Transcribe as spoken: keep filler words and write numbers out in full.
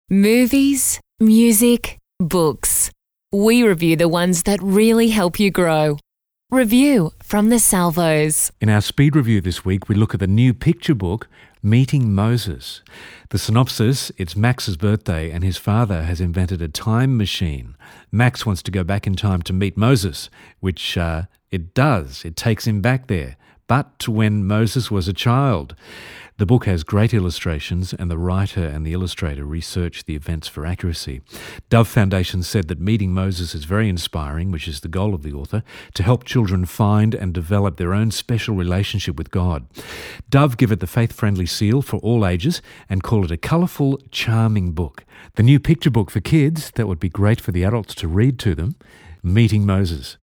Movies, music, books. We review the ones that really help you grow. Review from the Salvos. In our speed review this week, we look at the new picture book, Meeting Moses. The synopsis, it's Max's birthday and his father has invented a time machine. Max wants to go back in time to meet Moses, which uh, it does. It takes him back there, but to when Moses was a child. The book has great illustrations and the writer and the illustrator researched the events for accuracy. Dove Foundation said that Meeting Moses is very inspiring, which is the goal of the author, to help children find and develop their own special relationship with God. Dove give it the faith-friendly seal for all ages and call it a colourful, charming book. The new picture book for kids that would be great for the adults to read to them, Meeting Moses.